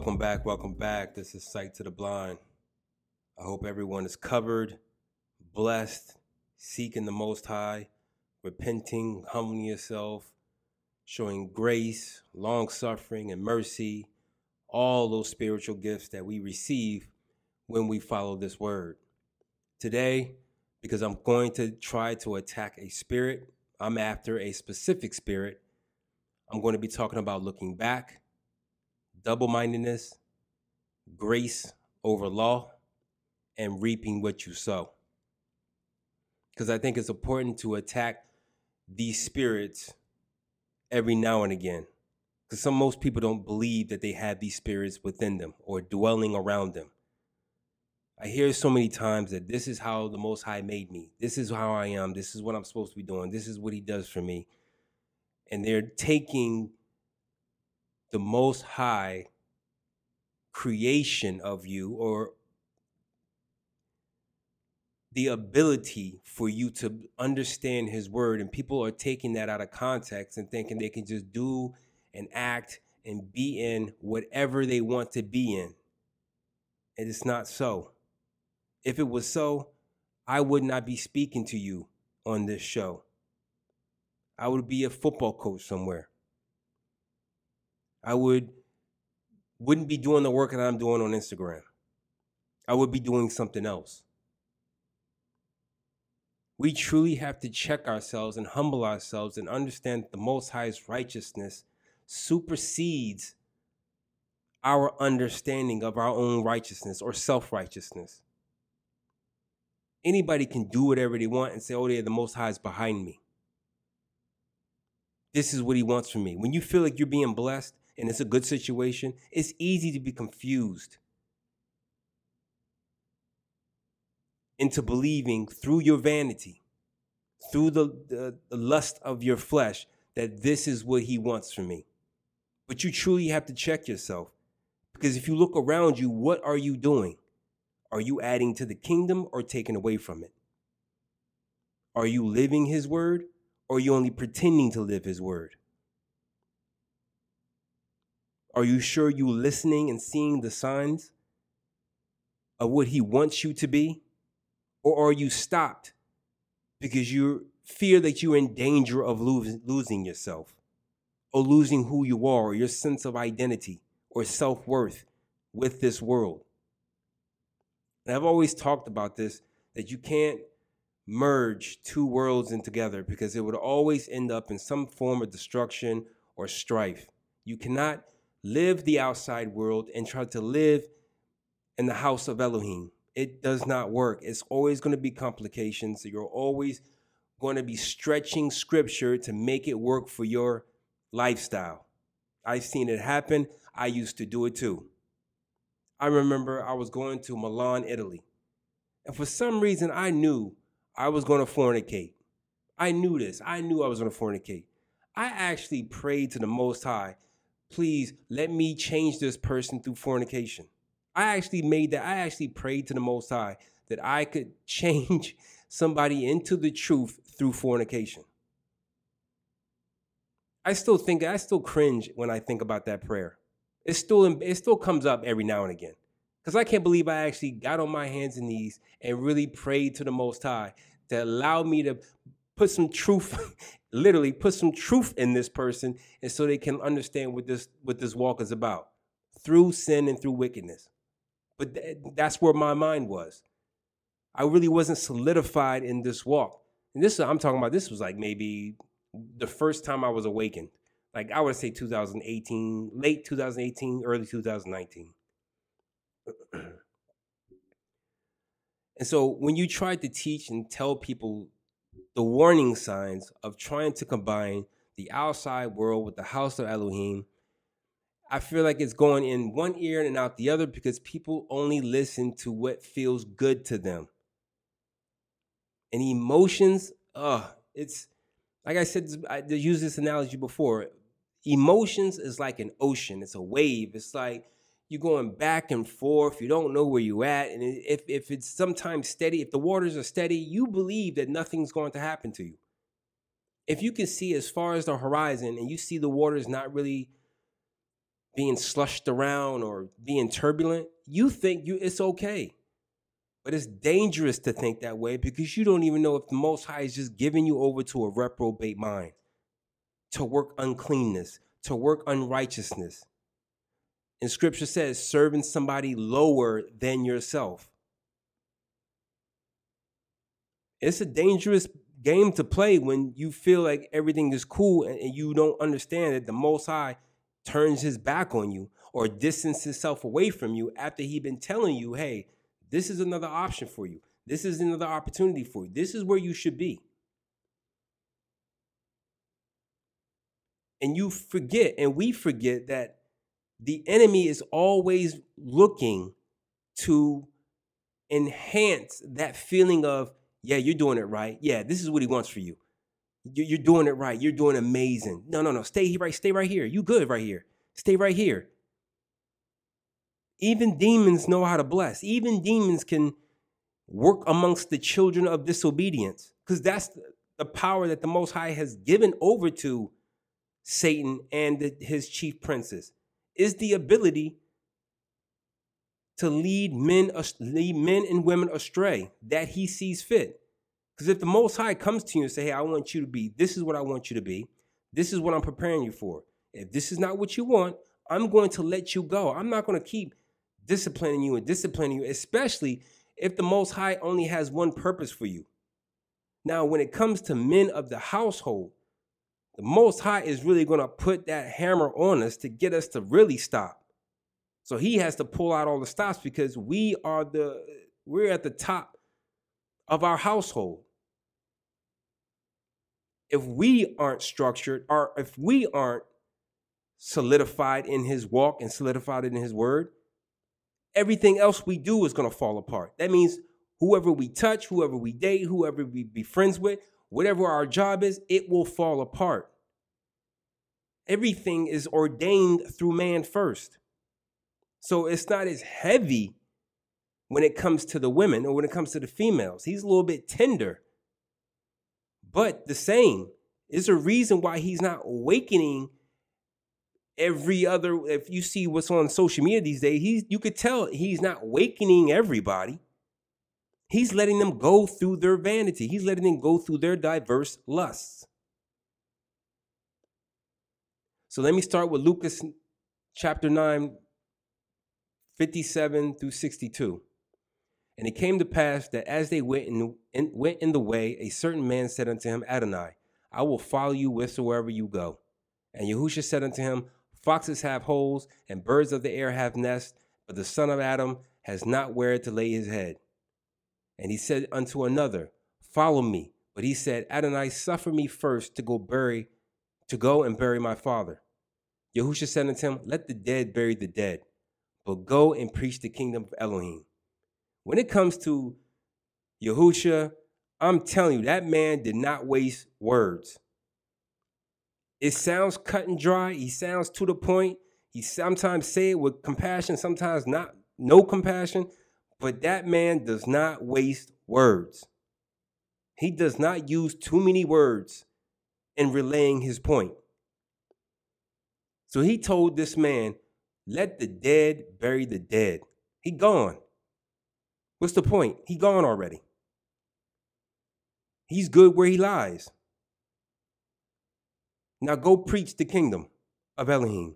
Welcome back. Welcome back. This is Sight to the Blind. I hope everyone is covered, blessed, seeking the Most High, repenting, humbling yourself, showing grace, long suffering, and mercy, all those spiritual gifts that we receive when we follow this word. Today, because I'm going to try to attack a spirit, I'm after a specific spirit. I'm going to be talking about looking back, double-mindedness, grace over law, and reaping what you sow. Because I think it's important to attack these spirits every now and again. Because most people don't believe that they have these spirits within them or dwelling around them. I hear so many times that this is how the Most High made me. This is how I am. This is what I'm supposed to be doing. This is what he does for me. And they're taking the Most High creation of you, or the ability for you to understand his word, and people are taking that out of context and thinking they can just do and act and be in whatever they want to be in. And it's not so. If it was so, I would not be speaking to you on this show. I would be a football coach somewhere. I wouldn't be doing the work that I'm doing on Instagram. I would be doing something else. We truly have to check ourselves and humble ourselves and understand that the Most High's righteousness supersedes our understanding of our own righteousness or self-righteousness. Anybody can do whatever they want and say, oh, the Most High is behind me. This is what he wants from me. When you feel like you're being blessed and it's a good situation, it's easy to be confused into believing through your vanity, through the lust of your flesh, that this is what he wants from me. But you truly have to check yourself, because if you look around you, what are you doing? Are you adding to the kingdom or taking away from it? Are you living his word, or are you only pretending to live his word? Are you sure you're listening and seeing the signs of what he wants you to be? Or are you stopped because you fear that you're in danger of losing yourself, or losing who you are, or your sense of identity or self-worth with this world? And I've always talked about this, that you can't merge two worlds in together, because it would always end up in some form of destruction or strife. You cannot live the outside world and try to live in the house of Elohim. It does not work. It's always going to be complications. You're always going to be stretching scripture to make it work for your lifestyle. I've seen it happen. I used to do it too. I remember I was going to Milan, Italy. And for some reason, I knew I was going to fornicate. I knew this. I knew I was going to fornicate. I actually prayed to the Most High, please let me change this person through fornication. I actually prayed to the Most High that I could change somebody into the truth through fornication. I still cringe when I think about that prayer. It still comes up every now and again, because I can't believe I actually got on my hands and knees and really prayed to the Most High to allow me to put some truth, literally put some truth in this person, and so they can understand what this walk is about, through sin and through wickedness. But that's where my mind was. I really wasn't solidified in this walk. And I'm talking about, this was like maybe the first time I was awakened. Like, I would say 2018, late 2018, early 2019. And so when you try to teach and tell people the warning signs of trying to combine the outside world with the house of Elohim, I feel like it's going in one ear and out the other, because people only listen to what feels good to them. And emotions, it's like I said, I used this analogy before. Emotions is like an ocean. It's a wave. It's like you're going back and forth. You don't know where you're at. And if it's sometimes steady, if the waters are steady, you believe that nothing's going to happen to you. If you can see as far as the horizon and you see the waters not really being slushed around or being turbulent, you think it's okay. But it's dangerous to think that way because you don't even know if the Most High is just giving you over to a reprobate mind, to work uncleanness, to work unrighteousness. And scripture says, serving somebody lower than yourself. It's a dangerous game to play when you feel like everything is cool and you don't understand that the Most High turns his back on you or distances himself away from you after he's been telling you, hey, this is another option for you. This is another opportunity for you. This is where you should be. And you forget, and we forget that the enemy is always looking to enhance that feeling of, yeah, you're doing it right. Yeah, this is what he wants for you. You're doing it right. You're doing amazing. No. Stay right here. You good right here. Stay right here. Even demons know how to bless. Even demons can work amongst the children of disobedience because that's the power that the Most High has given over to Satan and his chief princes, is the ability to lead men and women astray that he sees fit. Because if the Most High comes to you and say, hey, I want you to be, this is what I want you to be. This is what I'm preparing you for. If this is not what you want, I'm going to let you go. I'm not going to keep disciplining you, especially if the Most High only has one purpose for you. Now, when it comes to men of the household, the Most High is really going to put that hammer on us to get us to really stop. So he has to pull out all the stops because we're at the top of our household. If we aren't structured or if we aren't solidified in his walk and solidified in his word, everything else we do is going to fall apart. That means whoever we touch, whoever we date, whoever we be friends with, whatever our job is, it will fall apart. Everything is ordained through man first. So it's not as heavy when it comes to the women or when it comes to the females. He's a little bit tender. But the same is a reason why he's not awakening every other. If you see what's on social media these days, you could tell he's not awakening everybody. He's letting them go through their vanity. He's letting them go through their diverse lusts. So let me start with Luke chapter 9, 57 through 62. And it came to pass that as they went in the way, a certain man said unto him, Adonai, I will follow you whithersoever you go. And Yahushua said unto him, foxes have holes, and birds of the air have nests, but the Son of Adam has not where to lay his head. And he said unto another, follow me. But he said, Adonai, suffer me first to go and bury my father. Yahushua said unto him, let the dead bury the dead, but go and preach the kingdom of Elohim. When it comes to Yahushua, I'm telling you, that man did not waste words. It sounds cut and dry. He sounds to the point. He sometimes say it with compassion, sometimes not, no compassion. But that man does not waste words. He does not use too many words in relaying his point. So he told this man, let the dead bury the dead. He gone. What's the point? He gone already. He's good where he lies. Now go preach the kingdom of Elohim.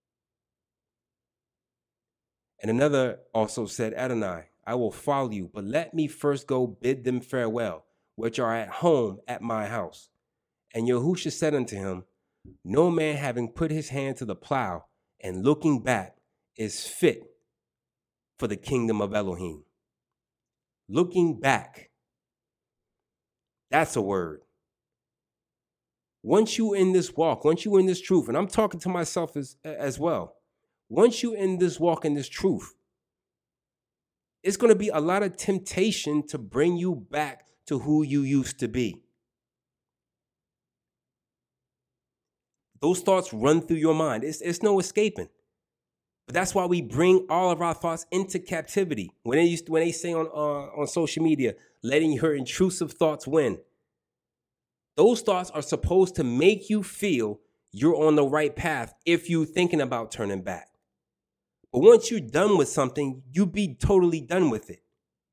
And another also said, Adonai, I will follow you, but let me first go bid them farewell, which are at home at my house. And Yahushua said unto him, no man having put his hand to the plow and looking back is fit for the kingdom of Elohim. Looking back. That's a word. Once you in this walk, once you in this truth, and I'm talking to myself as well. Once you in this walk in this truth, it's going to be a lot of temptation to bring you back to who you used to be. Those thoughts run through your mind. It's no escaping. But that's why we bring all of our thoughts into captivity. When they say on social media, letting your intrusive thoughts win. Those thoughts are supposed to make you feel you're on the right path if you're thinking about turning back. But once you're done with something, you be totally done with it.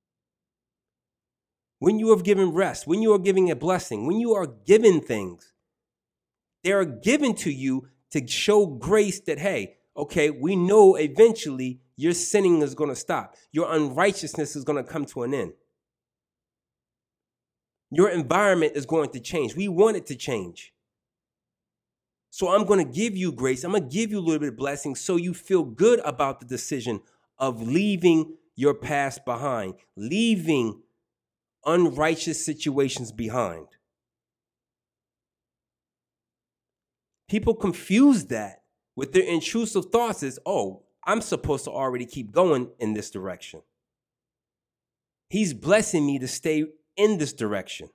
When you are given rest, when you are giving a blessing, when you are given things, they are given to you to show grace that, hey, okay, we know eventually your sinning is going to stop. Your unrighteousness is going to come to an end. Your environment is going to change. We want it to change. So I'm going to give you grace. I'm going to give you a little bit of blessing so you feel good about the decision of leaving your past behind, leaving unrighteous situations behind. People confuse that with their intrusive thoughts as, oh, I'm supposed to already keep going in this direction. He's blessing me to stay in this direction.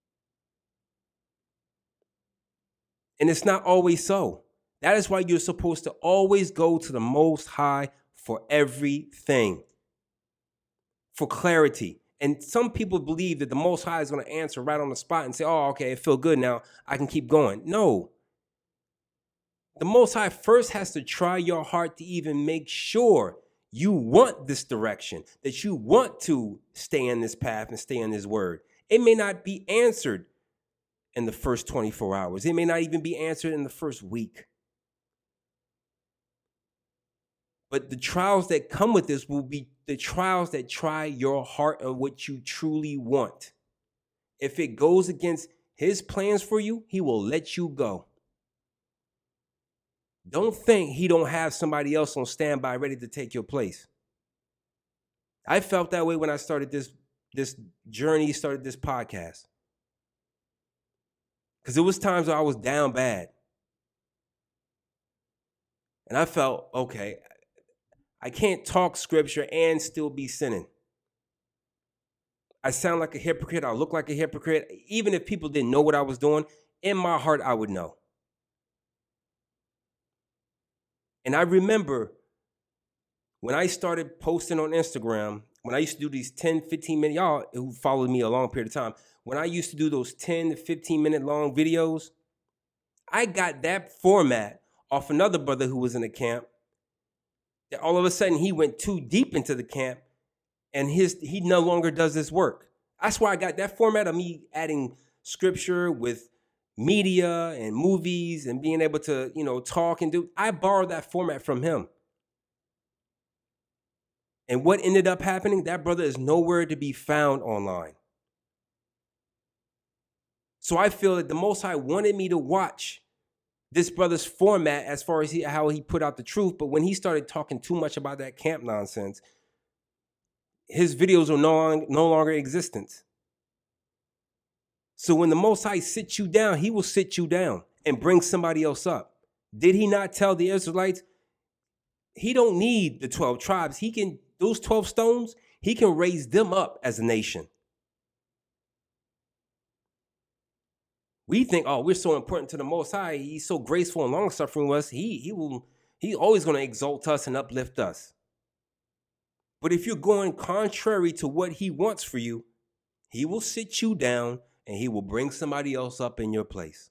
And it's not always so. That is why you're supposed to always go to the Most High for everything, for clarity. And some people believe that the Most High is going to answer right on the spot and say, oh, okay, I feel good now. I can keep going. No. The Most High first has to try your heart to even make sure you want this direction, that you want to stay in this path and stay in His word. It may not be answered in the first 24 hours. It may not even be answered in the first week. But the trials that come with this will be the trials that try your heart and what you truly want. If it goes against His plans for you, He will let you go. Don't think He don't have somebody else on standby ready to take your place. I felt that way when I started this journey, started this podcast. Because there was times where I was down bad. And I felt, okay, I can't talk scripture and still be sinning. I sound like a hypocrite. I look like a hypocrite. Even if people didn't know what I was doing, in my heart, I would know. And I remember when I started posting on Instagram, when I used to do these 10, 15-minute, y'all who followed me a long period of time, when I used to do those 10 to 15-minute long videos, I got that format off another brother who was in the camp. That all of a sudden, he went too deep into the camp, and he no longer does this work. That's why I got that format of me adding scripture with media and movies and being able to, talk and do. I borrowed that format from him. And what ended up happening, that brother is nowhere to be found online. So I feel that the Most High wanted me to watch this brother's format as far as how he put out the truth. But when he started talking too much about that camp nonsense, his videos are no longer in existence. So when the Most High sits you down, He will sit you down and bring somebody else up. Did He not tell the Israelites? He don't need the 12 tribes. Those 12 stones, He can raise them up as a nation. We think, oh, we're so important to the Most High. He's so graceful and long-suffering with us. He's always going to exalt us and uplift us. But if you're going contrary to what He wants for you, He will sit you down and He will bring somebody else up in your place.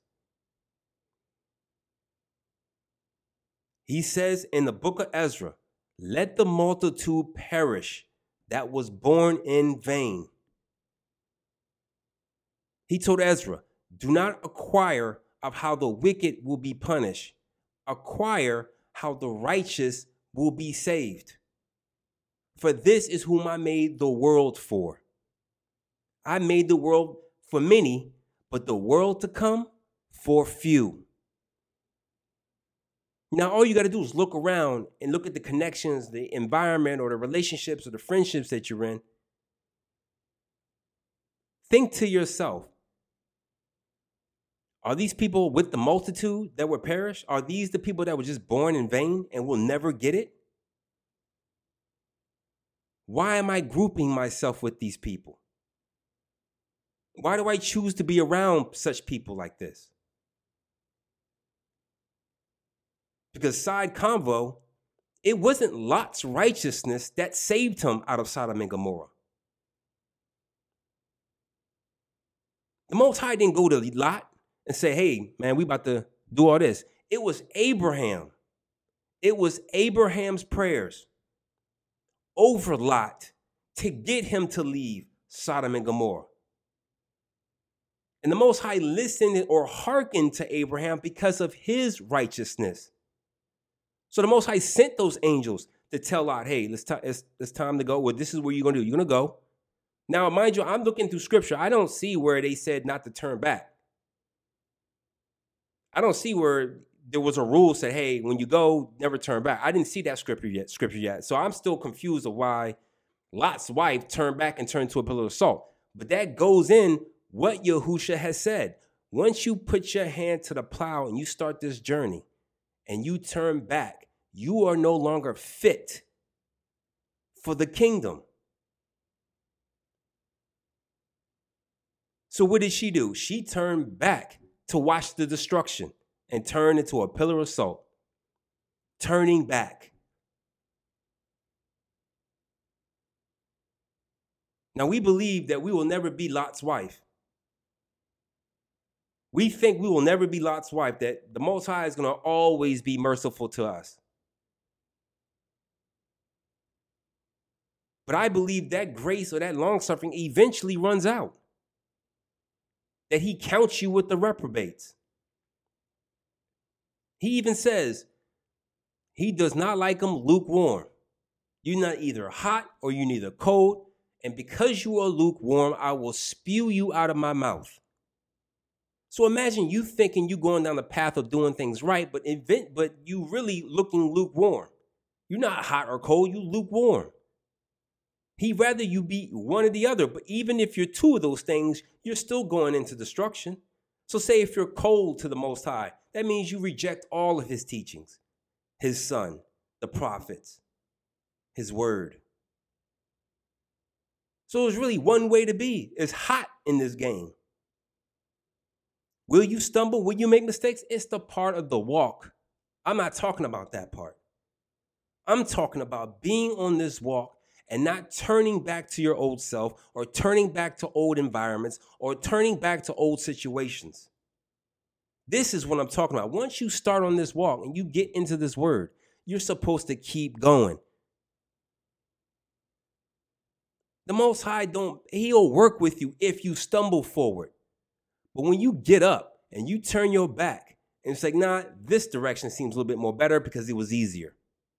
He says in the book of Ezra, let the multitude perish that was born in vain. He told Ezra, do not acquire of how the wicked will be punished. Acquire how the righteous will be saved. For this is whom I made the world for. I made the world for many, but the world to come for few. Now, all you got to do is look around and look at the connections, the environment, or the relationships, or the friendships that you're in. Think to yourself, are these people with the multitude that will perish? Are these the people that were just born in vain and will never get it? Why am I grouping myself with these people? Why do I choose to be around such people like this? Because side convo, it wasn't Lot's righteousness that saved him out of Sodom and Gomorrah. The Most High didn't go to Lot and say, hey, man, we about to do all this. It was Abraham. It was Abraham's prayers over Lot to get him to leave Sodom and Gomorrah. And the Most High listened or hearkened to Abraham because of his righteousness. So the Most High sent those angels to tell Lot, hey, it's time to go. Well, this is what you're going to do. You're going to go. Now, mind you, I'm looking through scripture. I don't see where they said not to turn back. I don't see where there was a rule said, hey, when you go, never turn back. I didn't see that scripture yet. So I'm still confused of why Lot's wife turned back and turned to a pillar of salt. But that goes in what Yahusha has said. Once you put your hand to the plow and you start this journey and you turn back, you are no longer fit for the kingdom. So what did she do? She turned back to watch the destruction and turned into a pillar of salt, turning back. Now we believe that we will never be Lot's wife. We think we will never be Lot's wife, that the Most High is going to always be merciful to us. But I believe that grace or that long-suffering eventually runs out. That he counts you with the reprobates. He even says he does not like them lukewarm. You're not either hot or you're neither cold. And because you are lukewarm, I will spew you out of my mouth. So imagine you thinking you going down the path of doing things right, but you really looking lukewarm. You're not hot or cold, you lukewarm. He'd rather you be one or the other, but even if you're two of those things, you're still going into destruction. So say if you're cold to the Most High, that means you reject all of his teachings, his son, the prophets, his word. So there's really one way to be. It's hot in this game. Will you stumble? Will you make mistakes? It's the part of the walk. I'm not talking about that part. I'm talking about being on this walk and not turning back to your old self or turning back to old environments or turning back to old situations. This is what I'm talking about. Once you start on this walk and you get into this word, you're supposed to keep going. The Most High he'll work with you if you stumble forward. But when you get up and you turn your back and it's like, nah, this direction seems a little bit more better because it was easier.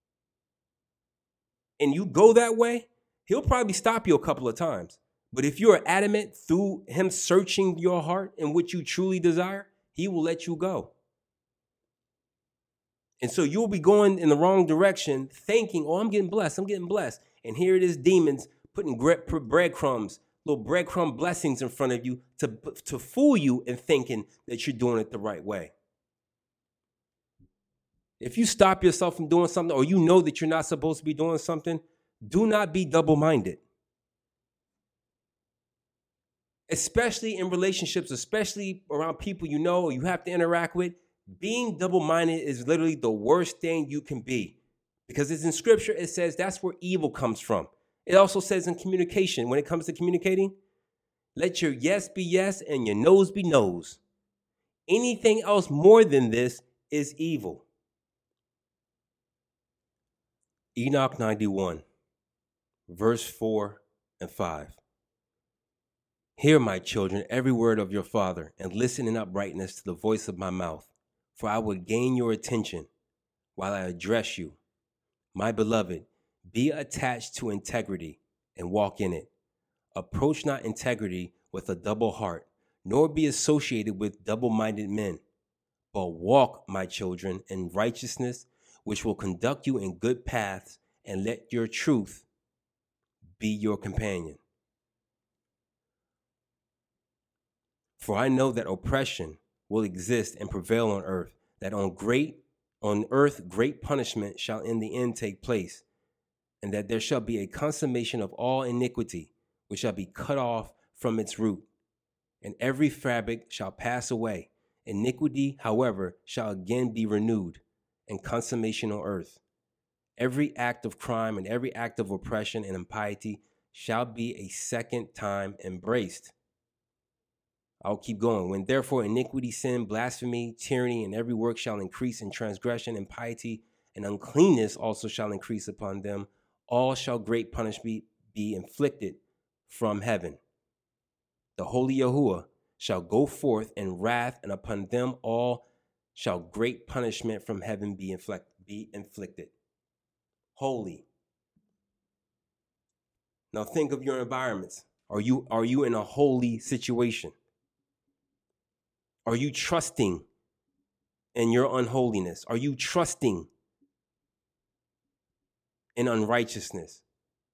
And you go that way, he'll probably stop you a couple of times. But if you're adamant through him searching your heart and what you truly desire, he will let you go. And so you'll be going in the wrong direction thinking, oh, I'm getting blessed. And here it is, demons putting breadcrumbs, little breadcrumb blessings in front of you to fool you in thinking that you're doing it the right way. If you stop yourself from doing something or you know that you're not supposed to be doing something, do not be double-minded. Especially in relationships, especially around people you know or you have to interact with, being double-minded is literally the worst thing you can be. Because it's in scripture, it says that's where evil comes from. It also says in communication, when it comes to communicating, let your yes be yes and your no's be no's. Anything else more than this is evil. Enoch 91, verse 4 and 5. Hear, my children, every word of your father, and listen in uprightness to the voice of my mouth, for I will gain your attention while I address you. My beloved, be attached to integrity and walk in it. Approach not integrity with a double heart, nor be associated with double-minded men, but walk, my children, in righteousness, which will conduct you in good paths, and let your truth be your companion. For I know that oppression will exist and prevail on earth, that on earth great punishment shall in the end take place, and that there shall be a consummation of all iniquity, which shall be cut off from its root, and every fabric shall pass away. Iniquity, however, shall again be renewed, and consummation on earth. Every act of crime and every act of oppression and impiety shall be a second time embraced. I'll keep going. When therefore iniquity, sin, blasphemy, tyranny, and every work shall increase in transgression, impiety, and uncleanness also shall increase upon them. All shall great punishment be inflicted from heaven. The holy Yahuwah shall go forth in wrath, and upon them all shall great punishment from heaven be inflicted. Holy. Now think of your environments. Are you in a holy situation? Are you trusting in your unholiness? Are you trusting in unrighteousness?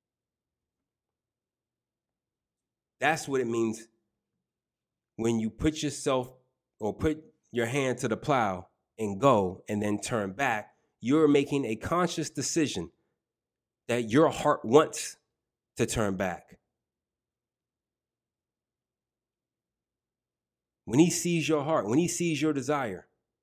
That's what it means when you put yourself or put your hand to the plow and go and then turn back. You're making a conscious decision that your heart wants to turn back. When he sees your heart, when he sees your desire,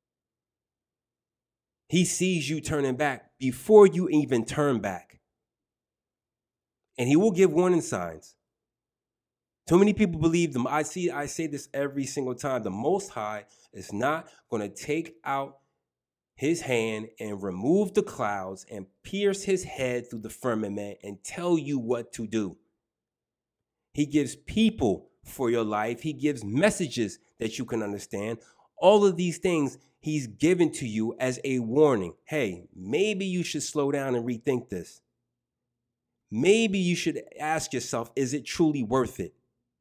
he sees you turning back before you even turn back. And he will give warning signs. Too many people believe them. I say this every single time. The Most High is not going to take out his hand and remove the clouds and pierce his head through the firmament and tell you what to do. He gives people for your life. He gives messages that you can understand. All of these things he's given to you as a warning. Hey, maybe you should slow down and rethink this. Maybe you should ask yourself, is it truly worth it?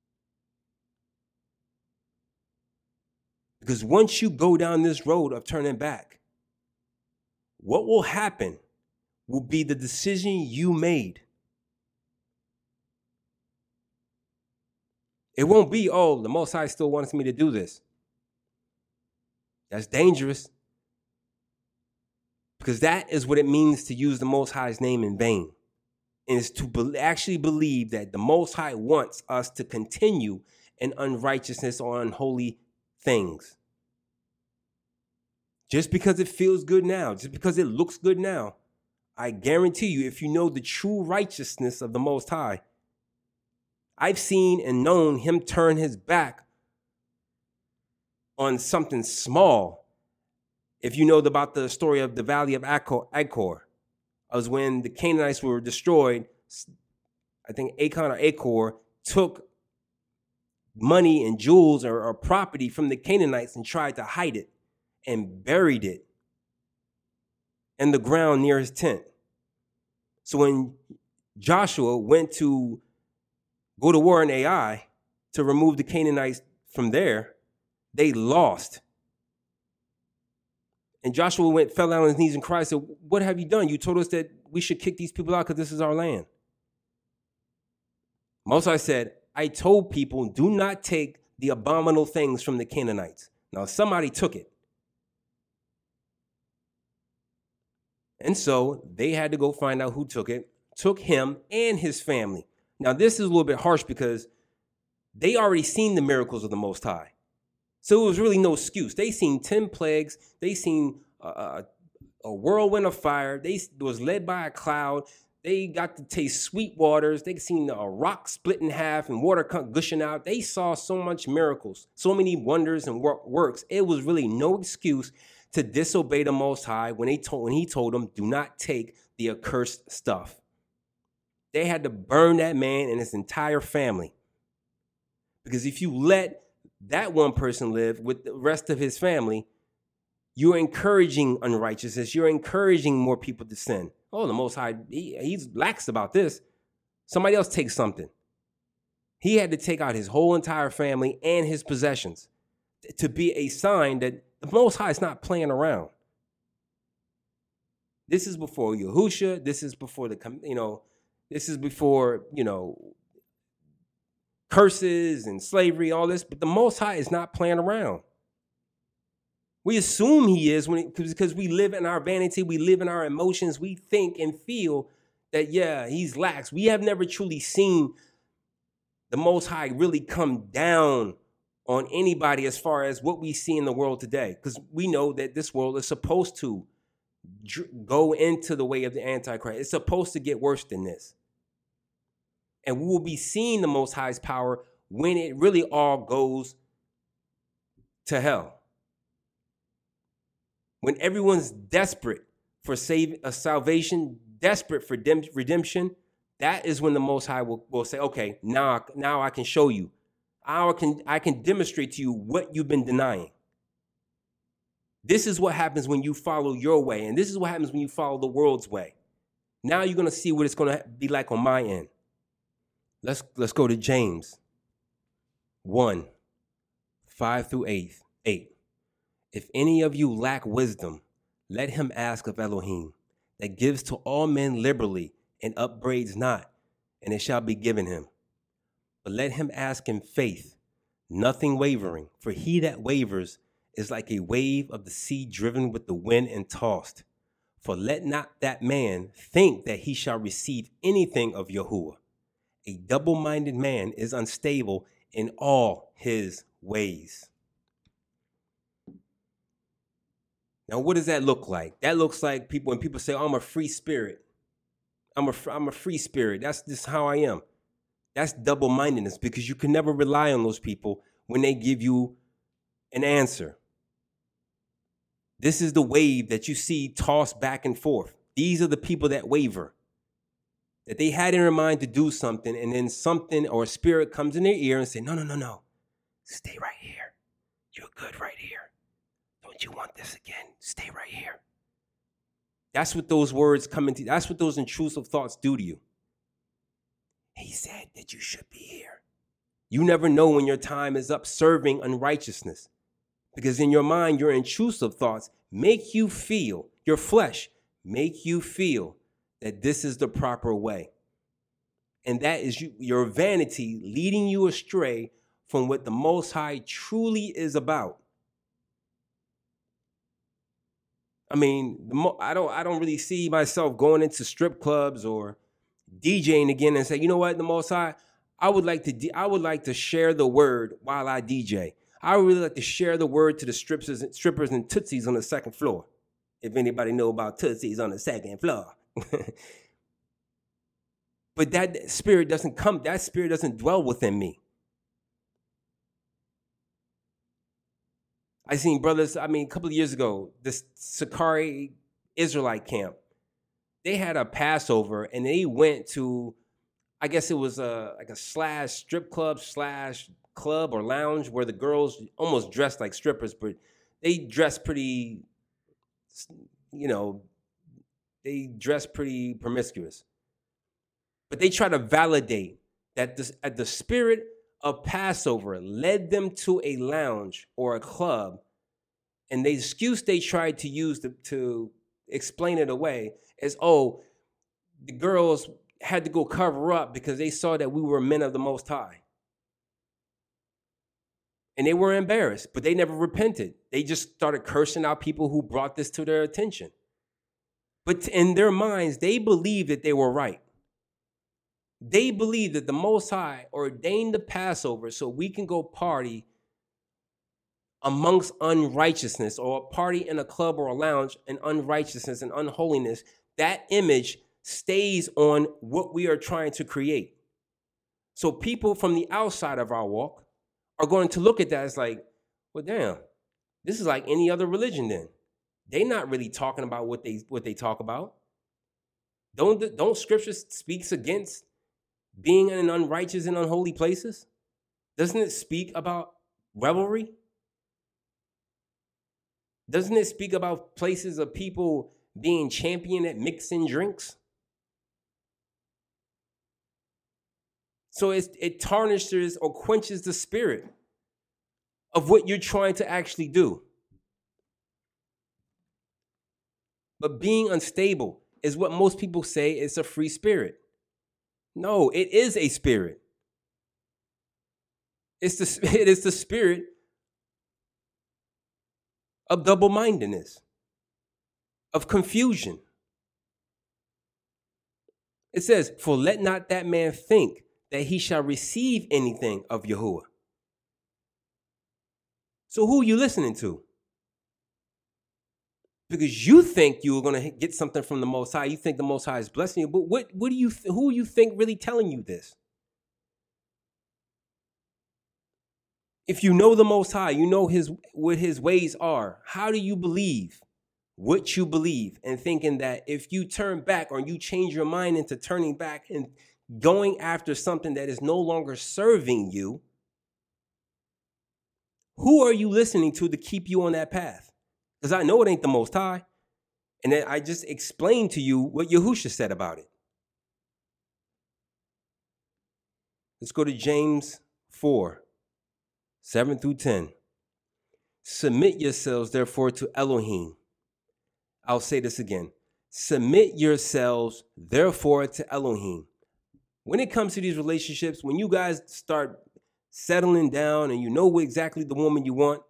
Because once you go down this road of turning back, what will happen will be the decision you made. It won't be, oh, the Most High still wants me to do this. That's dangerous. Because that is what it means to use the Most High's name in vain. And it's to actually believe that the Most High wants us to continue in unrighteousness or unholy things. Just because it feels good now, just because it looks good now, I guarantee you, if you know the true righteousness of the Most High, I've seen and known him turn his back on something small. If you know about the story of the Valley of Achor, was when the Canaanites were destroyed. I think Achan or Achor took money and jewels or property from the Canaanites and tried to hide it and buried it in the ground near his tent. So when Joshua went to go to war in Ai to remove the Canaanites from there, they lost. And Joshua fell down on his knees and cried, said, what have you done? You told us that we should kick these people out because this is our land. Moses said, I told people, do not take the abominable things from the Canaanites. Now, somebody took it. And so they had to go find out who took it, took him and his family. Now, this is a little bit harsh because they already seen the miracles of the Most High. So it was really no excuse. They seen 10 plagues. They seen a whirlwind of fire. They was led by a cloud. They got to taste sweet waters. They seen a rock split in half and water gushing out. They saw so much miracles, so many wonders and works. It was really no excuse to disobey the Most High when he told them, do not take the accursed stuff. They had to burn that man and his entire family. Because if you let that one person live with the rest of his family, you're encouraging unrighteousness. You're encouraging more people to sin. Oh, the Most High, he's lax about this. Somebody else takes something. He had to take out his whole entire family and his possessions to be a sign that the Most High is not playing around. This is before Yahusha. This is before this is before, curses and slavery, all this. But the Most High is not playing around. We assume he is because we live in our vanity. We live in our emotions. We think and feel that, yeah, he's lax. We have never truly seen the Most High really come down on anybody as far as what we see in the world today. Because we know that this world is supposed to go into the way of the Antichrist. It's supposed to get worse than this. And we will be seeing the Most High's power when it really all goes to hell. When everyone's desperate for salvation, desperate for redemption, that is when the Most High will say, okay, now I can show you. I can demonstrate to you what you've been denying. This is what happens when you follow your way, and this is what happens when you follow the world's way. Now you're going to see what it's going to be like on my end. Let's go to James 1, 5 through 8. If any of you lack wisdom, let him ask of Elohim, that gives to all men liberally and upbraids not, and it shall be given him. But let him ask in faith, nothing wavering, for he that wavers is like a wave of the sea driven with the wind and tossed. For let not that man think that he shall receive anything of Yahuwah. A double-minded man is unstable in all his ways. Now, what does that look like? That looks like when people say, oh, I'm a free spirit. I'm a free spirit. That's just how I am. That's double-mindedness, because you can never rely on those people when they give you an answer. This is the wave that you see tossed back and forth. These are the people that waver, that they had in their mind to do something, and then something or a spirit comes in their ear and say, no. Stay right here. You're good right here. Don't you want this again? Stay right here. That's what those words come into. That's what those intrusive thoughts do to you. He said that you should be here. You never know when your time is up serving unrighteousness, because in your mind, your intrusive thoughts make you feel, your flesh make you feel that this is the proper way. And that is your vanity leading you astray from what the Most High truly is about. I mean, I don't really see myself going into strip clubs or DJing again and say, you know what, the Most High, I would like to share the word while I DJ. I would really like to share the word to the strippers and tootsies on the second floor. If anybody know about tootsies on the second floor. But that spirit doesn't dwell within me. I seen brothers, a couple of years ago, this Sakari Israelite camp, they had a Passover and they went to, I guess it was like a strip club / club or lounge where the girls almost dressed like strippers, but they dressed pretty, they dressed pretty promiscuous. But they try to validate that the spirit of Passover led them to a lounge or a club, and the excuse they tried to use to explain it away is, oh, the girls had to go cover up because they saw that we were men of the Most High. And they were embarrassed, but they never repented. They just started cursing out people who brought this to their attention. But in their minds, they believed that they were right. They believe that the Most High ordained the Passover so we can go party amongst unrighteousness, or party in a club or a lounge in unrighteousness and unholiness. That image stays on what we are trying to create. So people from the outside of our walk are going to look at that as like, well, damn, this is like any other religion then. They're not really talking about what they talk about. Don't scripture speaks against being in unrighteous and unholy places? Doesn't it speak about revelry? Doesn't it speak about places of people being champion at mixing drinks? So it tarnishes or quenches the spirit of what you're trying to actually do. But being unstable is what most people say is a free spirit. No, it is a spirit. It is the spirit of double-mindedness, of confusion. It says, for let not that man think that he shall receive anything of Yahuwah. So who are you listening to? Because you think you are going to get something from the Most High. You think the Most High is blessing you. But who do you think really telling you this? If you know the Most High, you know what his ways are. How do you believe what you believe and thinking that if you turn back or you change your mind into turning back and going after something that is no longer serving you, who are you listening to keep you on that path? Because I know it ain't the Most High. And then I just explained to you what Yahusha said about it. Let's go to James 4, 7 through 10. Submit yourselves, therefore, to Elohim. I'll say this again. Submit yourselves, therefore, to Elohim. When it comes to these relationships, when you guys start settling down and you know exactly the woman you want,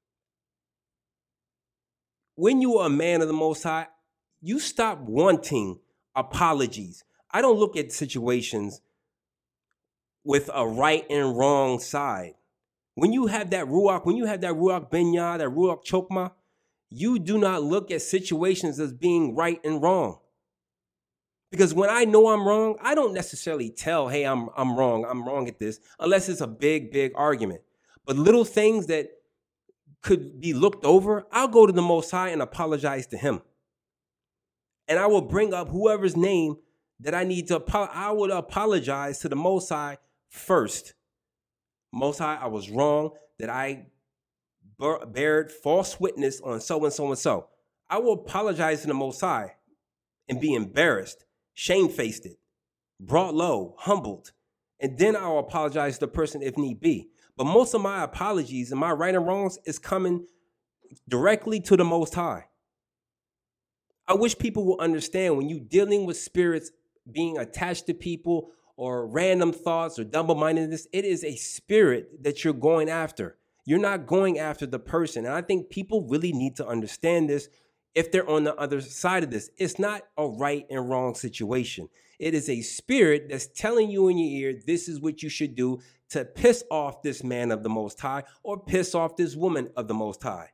when you are a man of the Most High, you stop wanting apologies. I don't look at situations with a right and wrong side. When you have that Ruach Binyah, that Ruach Chokmah, you do not look at situations as being right and wrong. Because when I know I'm wrong, I don't necessarily tell, hey, I'm wrong at this, unless it's a big argument. But little things that could be looked over, I'll go to the Most High and apologize to him. And I will bring up whoever's name that I need to, I would apologize to the Most High first. Most High, I was wrong that I bared false witness on so and so and so. I will apologize to the Most High and be embarrassed, shamefaced it, brought low, humbled. And then I'll apologize to the person if need be. But most of my apologies and my right and wrongs is coming directly to the Most High. I wish people will understand when you're dealing with spirits being attached to people or random thoughts or double-mindedness, it is a spirit that you're going after. You're not going after the person. And I think people really need to understand this if they're on the other side of this. It's not a right and wrong situation. It is a spirit that's telling you in your ear, this is what you should do to piss off this man of the Most High or piss off this woman of the Most High.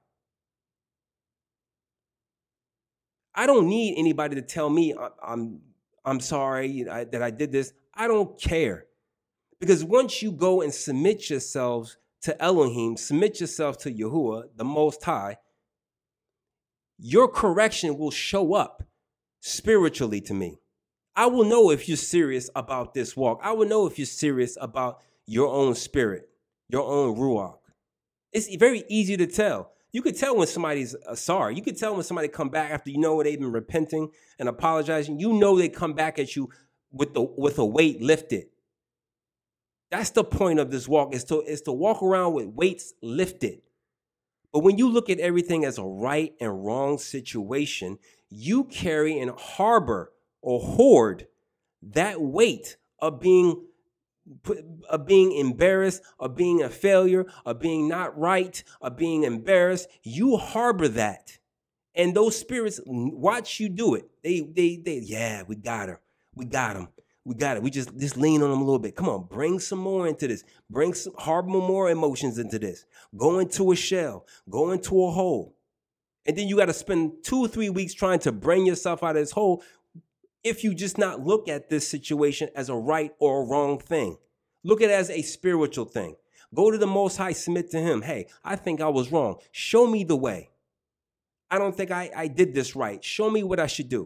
I don't need anybody to tell me I'm sorry that I did this. I don't care. Because once you go and submit yourselves to Elohim, submit yourself to Yahuwah, the Most High, your correction will show up spiritually to me. I will know if you're serious about this walk. I will know if you're serious about your own spirit, your own Ruach. It's very easy to tell. You could tell when somebody's sorry. You could tell when somebody come back after you know they've been repenting and apologizing. You know they come back at you with a weight lifted. That's the point of this walk, is to walk around with weights lifted. But when you look at everything as a right and wrong situation, you carry and harbor or hoard that weight of being embarrassed, of being a failure, of being not right, of being embarrassed. You harbor that. And those spirits watch you do it. They yeah, we got her. We got him. We got it. We just lean on them a little bit. Come on, bring some more into this. Harbor more emotions into this. Go into a shell. Go into a hole. And then you got to spend 2 or 3 weeks trying to bring yourself out of this hole if you just not look at this situation as a right or a wrong thing. Look at it as a spiritual thing. Go to the Most High, submit to him. Hey, I think I was wrong. Show me the way. I don't think I did this right. Show me what I should do.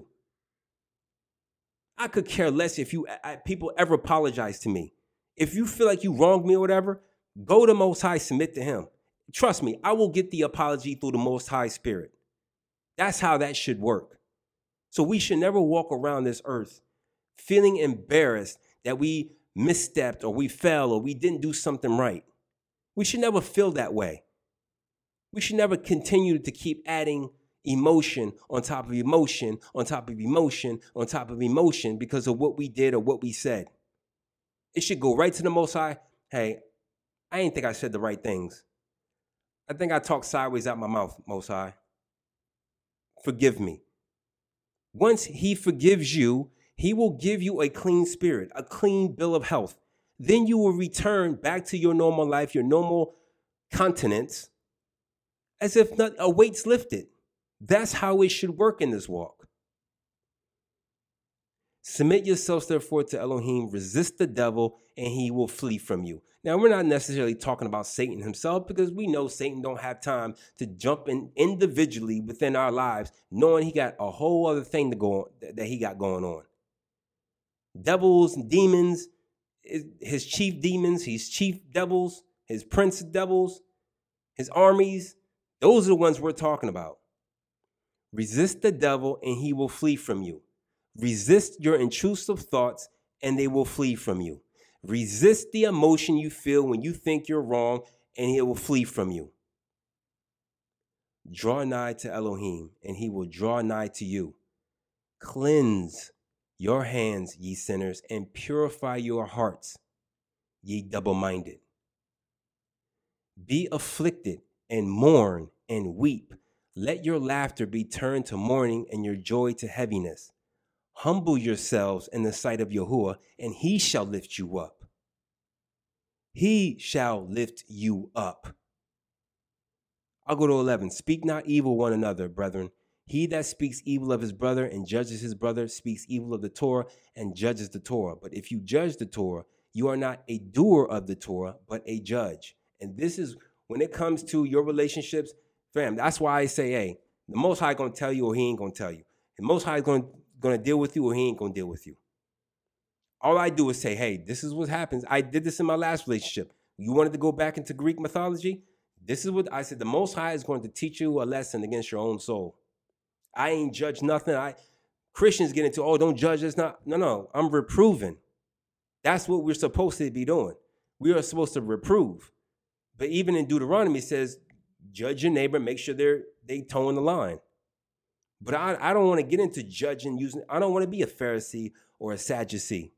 I could care less if people ever apologize to me. If you feel like you wronged me or whatever, go to Most High, submit to him. Trust me, I will get the apology through the Most High Spirit. That's how that should work. So we should never walk around this earth feeling embarrassed that we misstepped or we fell or we didn't do something right. We should never feel that way. We should never continue to keep adding emotion on top of emotion, on top of emotion, on top of emotion because of what we did or what we said. It should go right to the Most High. Hey, I ain't think I said the right things. I think I talked sideways out my mouth, Most High. Forgive me. Once he forgives you, he will give you a clean spirit, a clean bill of health. Then you will return back to your normal life, your normal continence, as if not a weight's lifted. That's how it should work in this walk. Submit yourselves, therefore, to Elohim. Resist the devil, and he will flee from you. Now, we're not necessarily talking about Satan himself, because we know Satan don't have time to jump in individually within our lives, knowing he got a whole other thing to go on, that he got going on. Devils and demons, his chief demons, his chief devils, his prince devils, his armies, those are the ones we're talking about. Resist the devil and he will flee from you. Resist your intrusive thoughts and they will flee from you. Resist the emotion you feel when you think you're wrong and it will flee from you. Draw nigh to Elohim and he will draw nigh to you. Cleanse your hands, ye sinners, and purify your hearts, ye double-minded. Be afflicted and mourn and weep. Let your laughter be turned to mourning and your joy to heaviness. Humble yourselves in the sight of Yahuwah, and he shall lift you up. He shall lift you up. I'll go to 11. Speak not evil one another, brethren. He that speaks evil of his brother and judges his brother speaks evil of the Torah and judges the Torah. But if you judge the Torah, you are not a doer of the Torah, but a judge. And this is when it comes to your relationships, fam, that's why I say, hey, the Most High going to tell you or he ain't going to tell you. The Most High is going to deal with you or he ain't going to deal with you. All I do is say, hey, this is what happens. I did this in my last relationship. You wanted to go back into Greek mythology? This is what I said. The Most High is going to teach you a lesson against your own soul. I ain't judged nothing. Christians get into, oh, don't judge. It's not. No, I'm reproving. That's what we're supposed to be doing. We are supposed to reprove. But even in Deuteronomy, it says, judge your neighbor, make sure they toe in the line. But I don't want to get into judging using. I don't want to be a Pharisee or a Sadducee.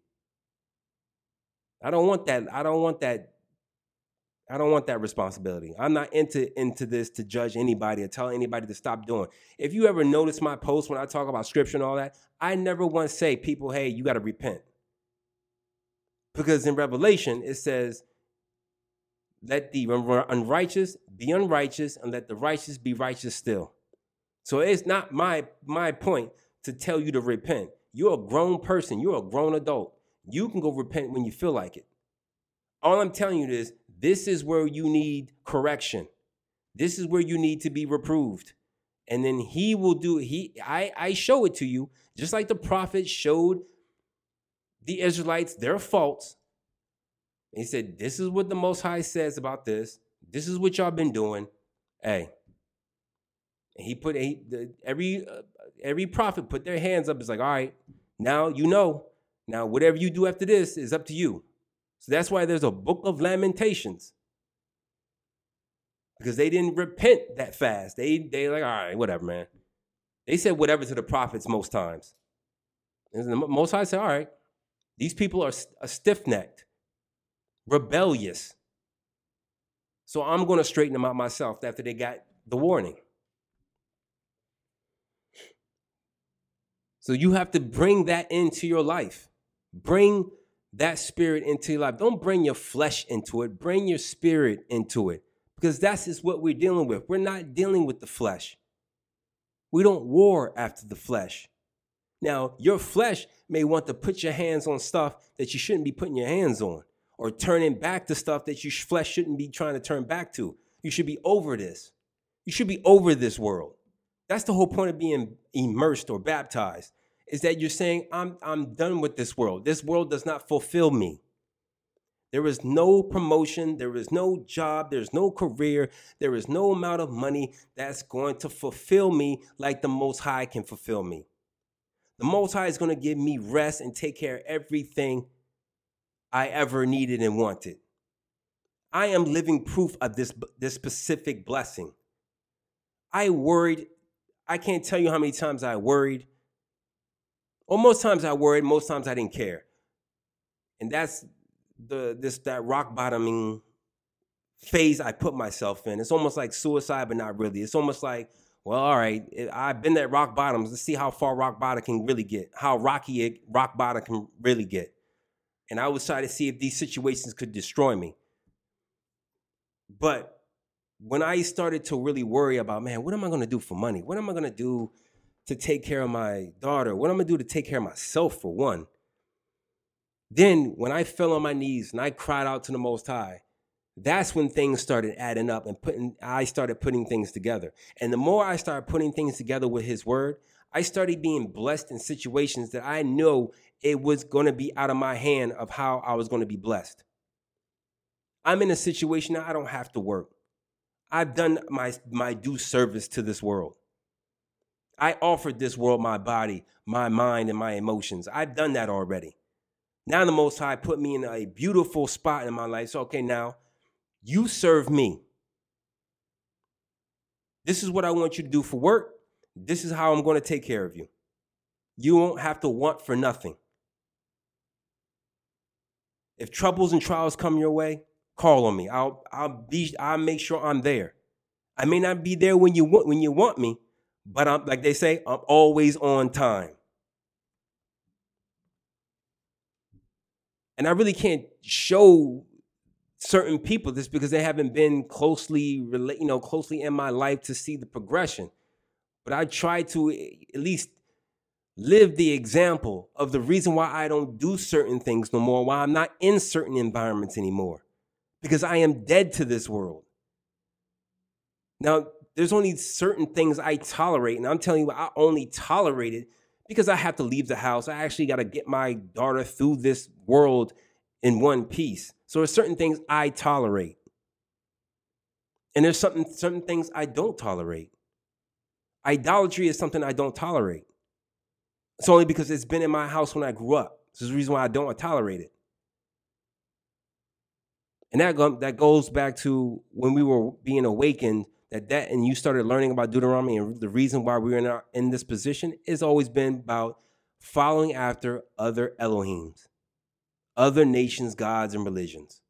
I don't want that. I don't want that responsibility. I'm not into this to judge anybody or tell anybody to stop doing. If you ever notice my posts when I talk about scripture and all that, I never once say, people, hey, you got to repent. Because in Revelation, it says, let the unrighteous be unrighteous and let the righteous be righteous still. So it's not my point to tell you to repent. You're a grown person. You're a grown adult. You can go repent when you feel like it. All I'm telling you is, this is where you need correction. This is where you need to be reproved. And then he will do, I show it to you, just like the prophet showed the Israelites their faults. He said, this is what the Most High says about this. This is what y'all been doing. Hey. And he put every prophet put their hands up. It's like, all right, now you know. Now whatever you do after this is up to you. So that's why there's a book of Lamentations. Because they didn't repent that fast. They like, all right, whatever, man. They said whatever to the prophets most times. And the Most High said, all right, these people are stiff-necked, rebellious. So I'm going to straighten them out myself after they got the warning. So you have to bring that into your life. Bring that spirit into your life. Don't bring your flesh into it. Bring your spirit into it. Because that's just what we're dealing with. We're not dealing with the flesh. We don't war after the flesh. Now, your flesh may want to put your hands on stuff that you shouldn't be putting your hands on, or turning back to stuff that your flesh shouldn't be trying to turn back to. You should be over this. You should be over this world. That's the whole point of being immersed or baptized, is that you're saying, I'm done with this world. This world does not fulfill me. There is no promotion. There is no job. There's no career. There is no amount of money that's going to fulfill me like the Most High can fulfill me. The Most High is going to give me rest and take care of everything I ever needed and wanted. I am living proof of this specific blessing. I worried. I can't tell you how many times I worried. Or most times I worried, most times I didn't care. And that's that rock bottoming phase I put myself in. It's almost like suicide, but not really. It's almost like, well, all right, I've been at rock bottom. Let's see how far rock bottom can really get, how rocky rock bottom can really get. And I was trying to see if these situations could destroy me. But when I started to really worry about, man, what am I going to do for money? What am I going to do to take care of my daughter? What am I going to do to take care of myself, for one? Then when I fell on my knees and I cried out to the Most High, that's when things started adding up and I started putting things together. And the more I started putting things together with his word, I started being blessed in situations that I knew it was going to be out of my hand of how I was going to be blessed. I'm in a situation now I don't have to work. I've done my due service to this world. I offered this world my body, my mind, and my emotions. I've done that already. Now the Most High put me in a beautiful spot in my life. So, okay, now you serve me. This is what I want you to do for work. This is how I'm going to take care of you. You won't have to want for nothing. If troubles and trials come your way, call on me. I'll make sure I'm there. I may not be there when you want me, but I'm, like they say, I'm always on time. And I really can't show certain people this because they haven't been closely in my life to see the progression. But I try to at least live the example of the reason why I don't do certain things no more, why I'm not in certain environments anymore, because I am dead to this world. Now, there's only certain things I tolerate, and I'm telling you, I only tolerate it because I have to leave the house. I actually got to get my daughter through this world in one piece. So there's certain things I tolerate. And there's certain things I don't tolerate. Idolatry is something I don't tolerate. It's only because it's been in my house when I grew up. This is the reason why I don't tolerate it. And that goes back to when we were being awakened, and you started learning about Deuteronomy, and the reason why we're in this position has always been about following after other Elohims, other nations, gods, and religions.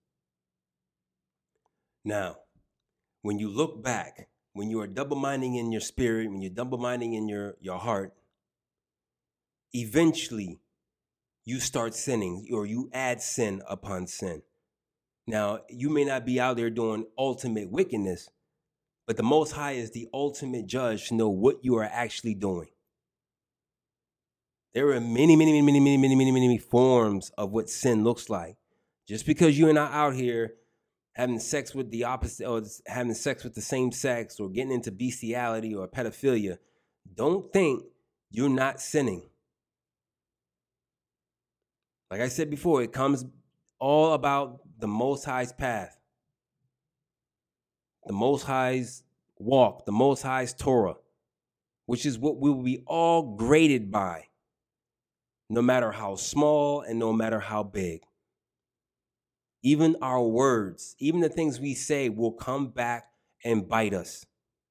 Now, when you look back, when you are double-minding in your spirit, when you're double-minding in your heart, eventually you start sinning, or you add sin upon sin. Now, you may not be out there doing ultimate wickedness, but the Most High is the ultimate judge to know what you are actually doing. There are many forms of what sin looks like. Just because you're not out here having sex with the opposite, or having sex with the same sex, or getting into bestiality or pedophilia, don't think you're not sinning. Like I said before, it comes all about the Most High's path, the Most High's walk, the Most High's Torah, which is what we will be all graded by, no matter how small and no matter how big. Even our words, even the things we say will come back and bite us.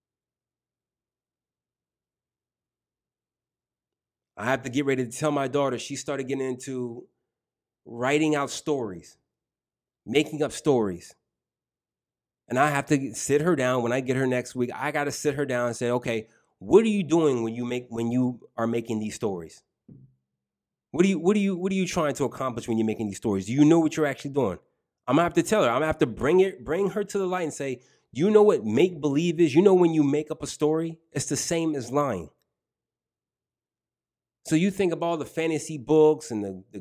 I have to get ready to tell my daughter, she started getting into writing out stories, making up stories. And I have to sit her down when I get her next week. I got to sit her down and say, okay, what are you doing when you are making these stories? What are you trying to accomplish when you're making these stories? Do you know what you're actually doing? I'm gonna have to tell her. I'm gonna have to bring her to the light and say, you know what make believe is? You know, when you make up a story, it's the same as lying. So you think of all the fantasy books and the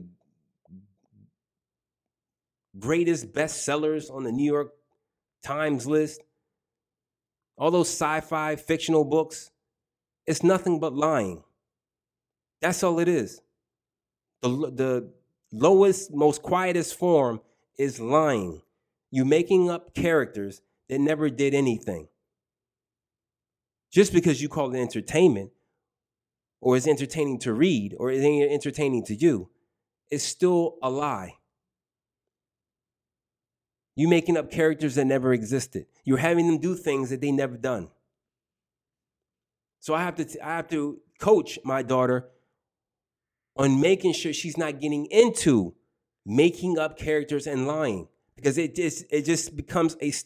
greatest bestsellers on the New York Times list, all those sci-fi fictional books, it's nothing but lying. That's all it is. The lowest, most quietest form is lying. You making up characters that never did anything. Just because you call it entertainment, or it's entertaining to read, or it's entertaining to you, it's still a lie. You making up characters that never existed. You're having them do things that they never done. So I have to coach my daughter on making sure she's not getting into making up characters and lying, because it just becomes a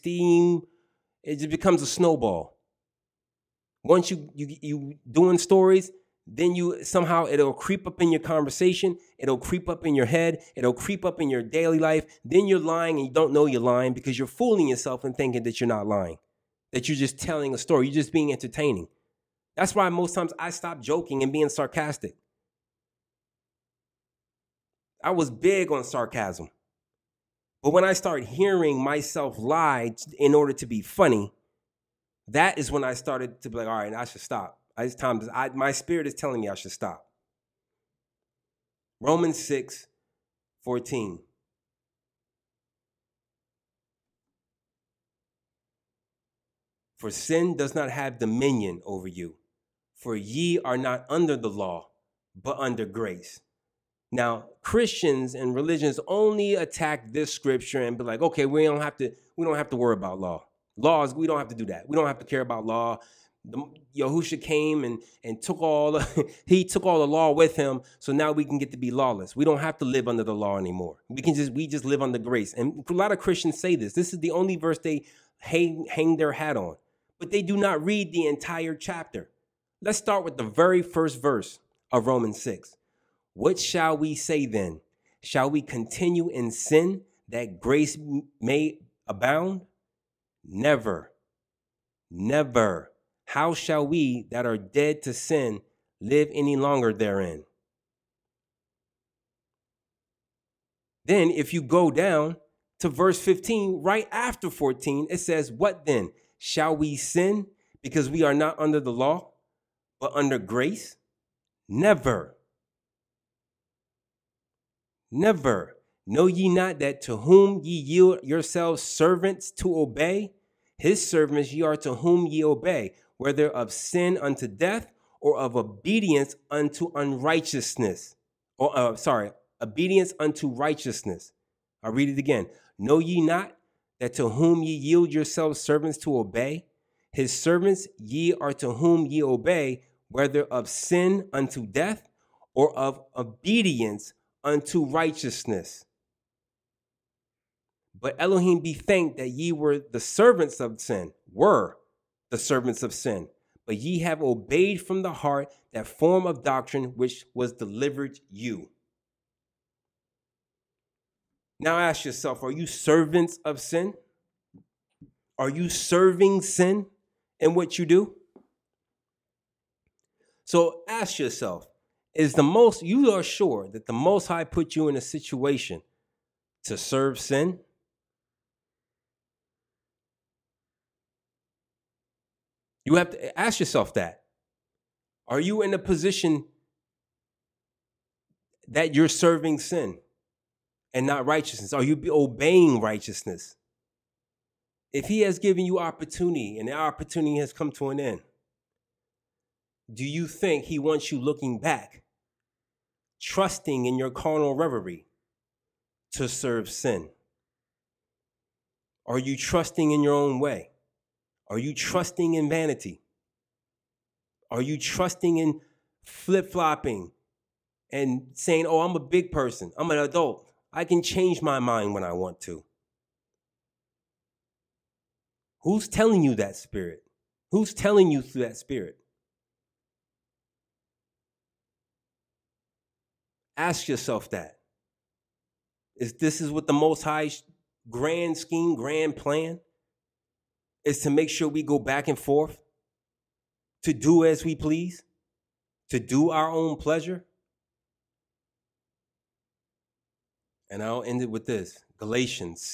snowball. Once you doing stories, then it'll creep up in your conversation, it'll creep up in your head, it'll creep up in your daily life. Then you're lying and you don't know you're lying because you're fooling yourself and thinking that you're not lying, that you're just telling a story, you're just being entertaining. That's why most times I stop joking and being sarcastic. I was big on sarcasm. But when I start hearing myself lie in order to be funny, that is when I started to be like, all right, I should stop. My spirit is telling me I should stop. Romans 6:14. For sin does not have dominion over you, for ye are not under the law, but under grace. Now, Christians and religions only attack this scripture and be like, okay, we don't have to worry about law. Laws, we don't have to do that. We don't have to care about law. Yahushua came and took all he took all the law with him, so now we can get to be lawless. We don't have to live under the law anymore. We just live under grace. And a lot of Christians say this. This is the only verse they hang their hat on. But they do not read the entire chapter. Let's start with the very first verse of Romans 6. What shall we say then? Shall we continue in sin that grace may abound? Never. Never. How shall we that are dead to sin live any longer therein? Then if you go down to verse 15, right after 14, it says, what then? Shall we sin because we are not under the law, but under grace? Never. Never. Know ye not that to whom ye yield yourselves servants to obey, his servants ye are to whom ye obey, whether of sin unto death or of obedience unto unrighteousness. Obedience unto righteousness. I'll read it again. Know ye not that to whom ye yield yourselves servants to obey, his servants ye are to whom ye obey, whether of sin unto death or of obedience unto righteousness. But Elohim be thanked that ye were the servants of sin, but ye have obeyed from the heart that form of doctrine which was delivered you. Now ask yourself, are you servants of sin? Are you serving sin in what you do? So ask yourself, you are sure that the Most High put you in a situation to serve sin? You have to ask yourself that. Are you in a position that you're serving sin and not righteousness? Are you obeying righteousness? If he has given you opportunity and the opportunity has come to an end, do you think he wants you looking back, trusting in your carnal reverie to serve sin? Are you trusting in your own way? Are you trusting in vanity? Are you trusting in flip-flopping and saying, oh, I'm a big person. I'm an adult. I can change my mind when I want to. Who's telling you that spirit? Who's telling you through that spirit? Ask yourself that. This is what the Most High's grand scheme, grand plan is, to make sure we go back and forth, to do as we please, to do our own pleasure. And I'll end it with this. Galatians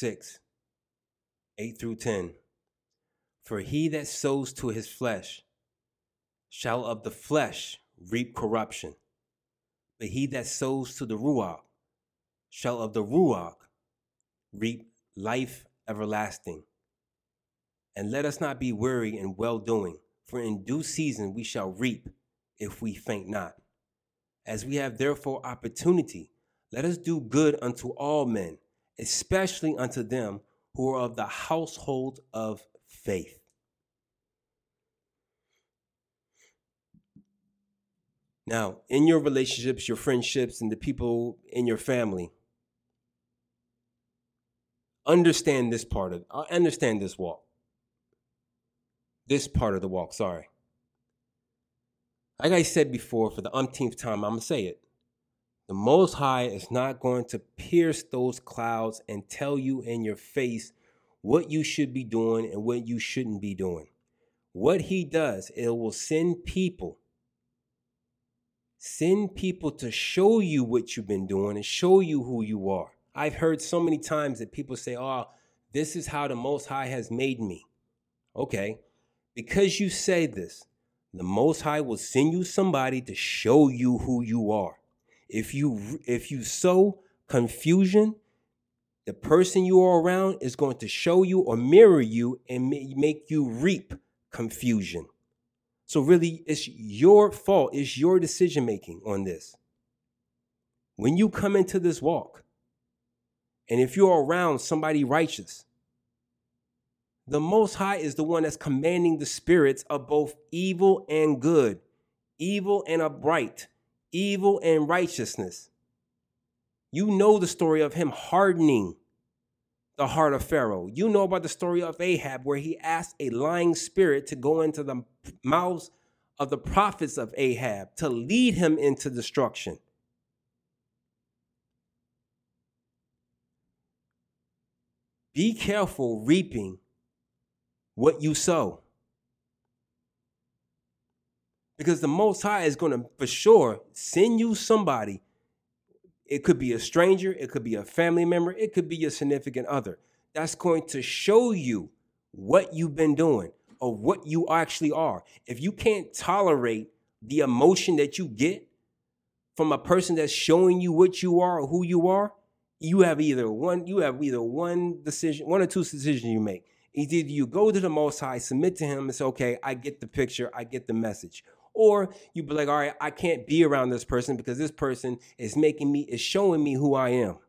6:8-10. For he that sows to his flesh shall of the flesh reap corruption. But he that sows to the Ruach shall of the Ruach reap life everlasting. And let us not be weary in well-doing, for in due season we shall reap if we faint not. As we have therefore opportunity, let us do good unto all men, especially unto them who are of the household of faith. Now, in your relationships, your friendships, and the people in your family, understand this part of the walk, sorry. Like I said before, for the umpteenth time, I'm going to say it. The Most High is not going to pierce those clouds and tell you in your face what you should be doing and what you shouldn't be doing. What he does, it will send people Send people to show you what you've been doing and show you who you are. I've heard so many times that people say, oh, this is how the Most High has made me. Okay, because you say this, the Most High will send you somebody to show you who you are. If you sow confusion, the person you are around is going to show you or mirror you and make you reap confusion. So really, it's your fault. It's your decision making on this. When you come into this walk, and if you're around somebody righteous, the Most High is the one that's commanding the spirits of both evil and good, evil and upright, evil and righteousness. You know the story of him hardening the heart of Pharaoh. You know about the story of Ahab, where he asked a lying spirit to go into the mouths of the prophets of Ahab to lead him into destruction. Be careful reaping what you sow. Because the Most High is going to, for sure, send you somebody. It could be a stranger. It could be a family member. It could be your significant other. That's going to show you what you've been doing or what you actually are. If you can't tolerate the emotion that you get from a person that's showing you what you are or who you are, you have either one decision, one or two decisions you make. Either you go to the Most High, submit to him and say, okay, I get the picture, I get the message. Or you be like, all right, I can't be around this person because this person is showing me who I am.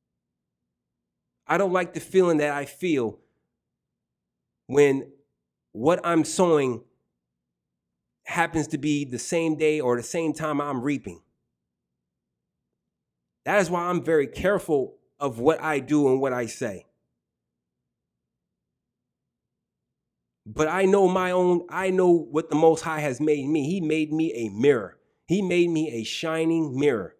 I don't like the feeling that I feel when what I'm sowing happens to be the same day or the same time I'm reaping. That is why I'm very careful of what I do and what I say. But I know what the Most High has made me. He made me a mirror. He made me a shining mirror.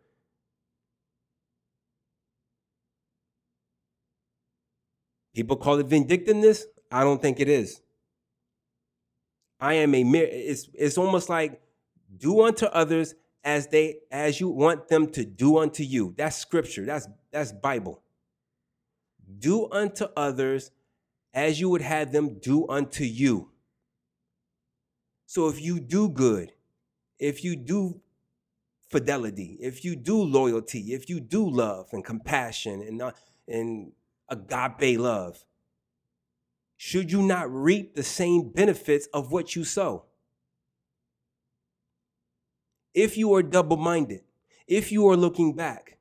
People call it vindictiveness. I don't think it is. I am a mirror. It's almost like do unto others as you want them to do unto you. That's scripture. That's Bible. Do unto others as you would have them do unto you. So if you do good, if you do fidelity, if you do loyalty, if you do love and compassion and agape love, should you not reap the same benefits of what you sow? If you are double-minded, if you are looking back,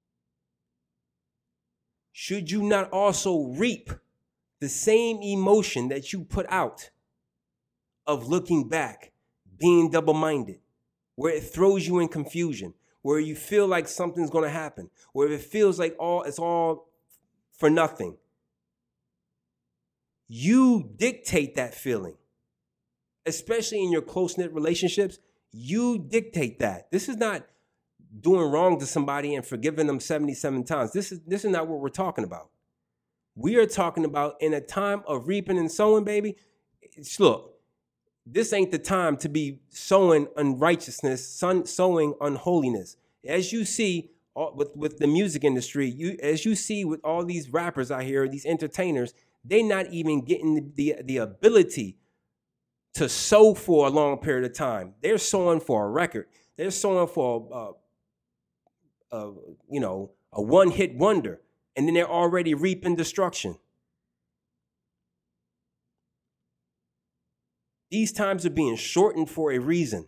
should you not also reap the same emotion that you put out of looking back, being double-minded, where it throws you in confusion, where you feel like something's going to happen, where it feels like it's all for nothing? You dictate that feeling, especially in your close-knit relationships. You dictate that. This is not doing wrong to somebody and forgiving them 77 times. This is not what we're talking about. We are talking about in a time of reaping and sowing, baby. Look, this ain't the time to be sowing unrighteousness, sowing unholiness. As you see with the music industry, as you see with all these rappers out here, these entertainers, they're not even getting the ability to sow for a long period of time. They're sowing for a record. They're sowing for a one-hit wonder. And then they're already reaping destruction. These times are being shortened for a reason.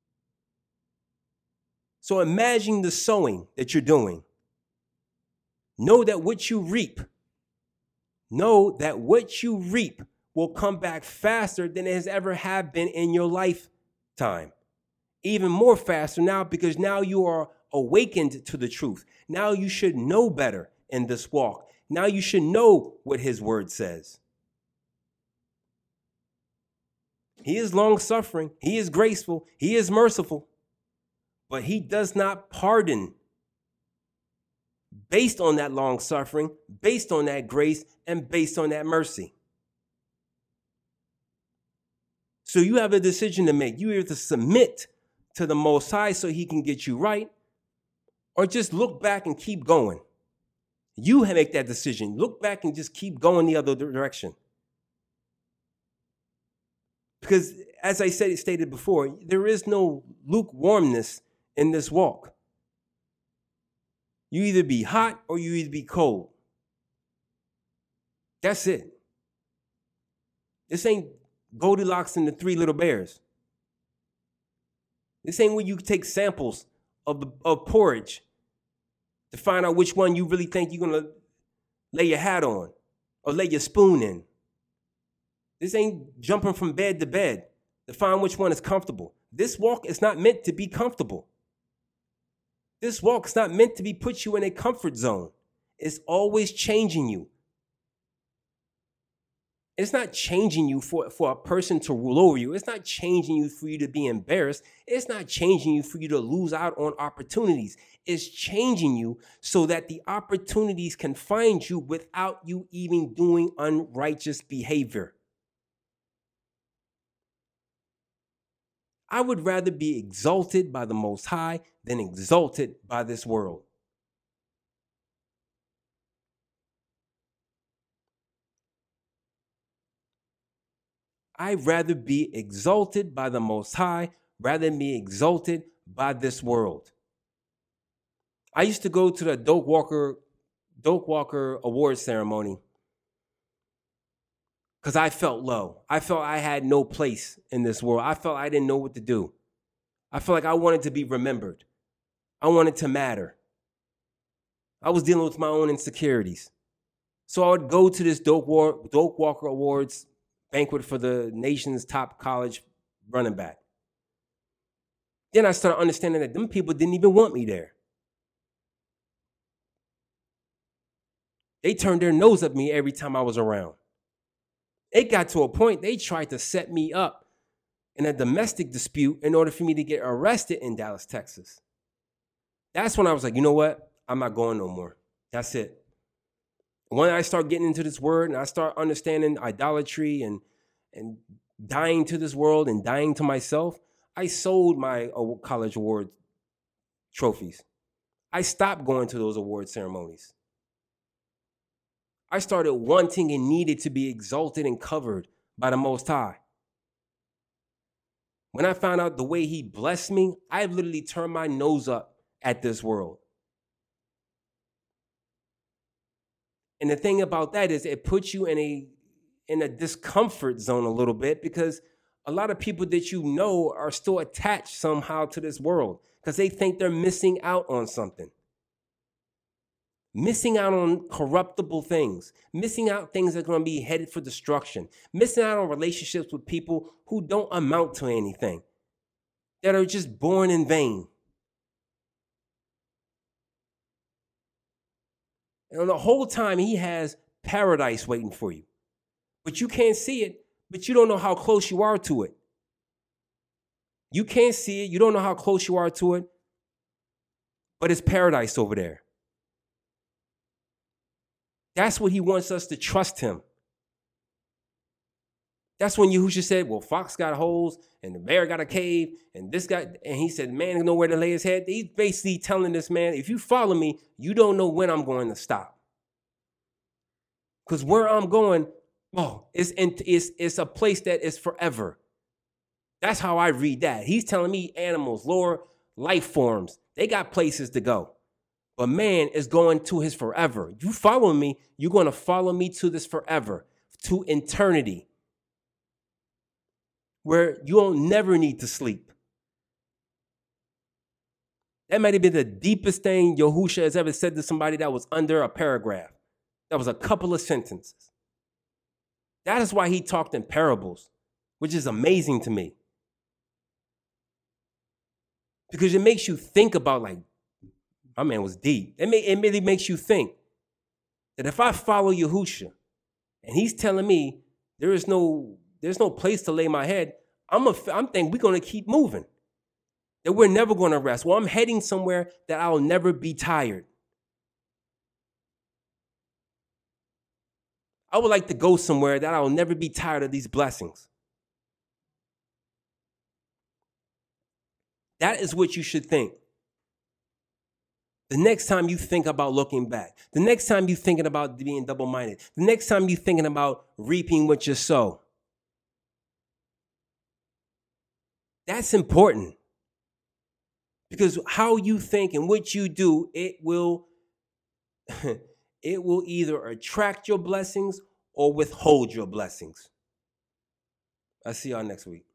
So imagine the sowing that you're doing. Know that what you reap will come back faster than it has ever have been in your lifetime. Even more faster now, because now you are awakened to the truth. Now you should know better in this walk. Now you should know what his word says. He is long-suffering. He is graceful. He is merciful. But he does not pardon based on that long-suffering, based on that grace, and based on that mercy. So you have a decision to make. You have to submit to the Most High so he can get you right, or just look back and keep going. You make that decision. Look back and just keep going the other direction. Because as I stated before, there is no lukewarmness in this walk. You either be hot or you either be cold. That's it. This ain't Goldilocks and the Three Little Bears. This ain't where you take samples of porridge to find out which one you really think you're going to lay your hat on or lay your spoon in. This ain't jumping from bed to bed to find which one is comfortable. This walk is not meant to be comfortable. This walk is not meant to put you in a comfort zone. It's always changing you. It's not changing you for a person to rule over you. It's not changing you for you to be embarrassed. It's not changing you for you to lose out on opportunities. It's changing you so that the opportunities can find you without you even doing unrighteous behavior. I would rather be exalted by the Most High than exalted by this world. I'd rather be exalted by the Most High rather than be exalted by this world. I used to go to the Doak Walker Award ceremony because I felt low. I felt I had no place in this world. I felt I didn't know what to do. I felt like I wanted to be remembered. I wanted to matter. I was dealing with my own insecurities. So I would go to this Doak Walker Awards banquet for the nation's top college running back. Then I started understanding that them people didn't even want me there. They turned their nose at me every time I was around. It got to a point they tried to set me up in a domestic dispute in order for me to get arrested in Dallas, Texas. That's when I was like, you know what? I'm not going no more. That's it. When I start getting into this word and I start understanding idolatry and dying to this world and dying to myself, I sold my college award trophies. I stopped going to those award ceremonies. I started wanting and needed to be exalted and covered by the Most High. When I found out the way he blessed me, I literally turned my nose up at this world. And the thing about that is it puts you in a discomfort zone a little bit because a lot of people that you know are still attached somehow to this world because they think they're missing out on something. Missing out on corruptible things. Missing out things that are going to be headed for destruction. Missing out on relationships with people who don't amount to anything. That are just born in vain. And the whole time he has paradise waiting for you. But you can't see it, but you don't know how close you are to it. You can't see it, you don't know how close you are to it, but it's paradise over there. That's what he wants us to trust him. That's when Yahushua said, well, fox got holes and the bear got a cave and this guy, and he said, man, there's nowhere to lay his head. He's basically telling this man, if you follow me, you don't know when I'm going to stop. Because where I'm going, it's a place that is forever. That's how I read that. He's telling me animals, lower life forms, they got places to go. But man is going to his forever. You follow me, you're going to follow me to this forever, to eternity. Where you'll never need to sleep. That might have been the deepest thing Yahushua has ever said to somebody that was under a paragraph. That was a couple of sentences. That is why he talked in parables, which is amazing to me. Because it makes you think about, like, my man was deep. It really makes you think that if I follow Yahushua and he's telling me there's no place to lay my head, I'm thinking we're going to keep moving. That we're never going to rest. Well, I'm heading somewhere that I'll never be tired. I would like to go somewhere that I'll never be tired of these blessings. That is what you should think. The next time you think about looking back, the next time you're thinking about being double-minded, the next time you're thinking about reaping what you sow. That's important. Because how you think and what you do, it will either attract your blessings or withhold your blessings. I'll see y'all next week.